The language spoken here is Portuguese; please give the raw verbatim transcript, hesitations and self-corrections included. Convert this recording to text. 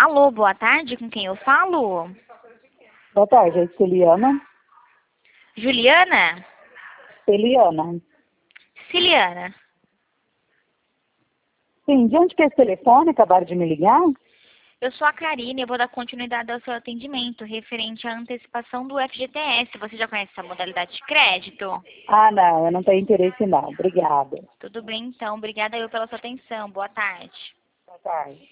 Alô, boa tarde, com quem eu falo? Boa tarde, é Celiana. Juliana? Celiana. Ciliana. Sim, de onde que é esse telefone? Acabaram de me ligar? Eu sou a Karine, eu vou dar continuidade ao seu atendimento referente à antecipação do F G T S. Você já conhece essa modalidade de crédito? Ah, não, eu não tenho interesse não. Obrigada. Tudo bem, então. Obrigada eu pela sua atenção. Boa tarde. Boa tarde.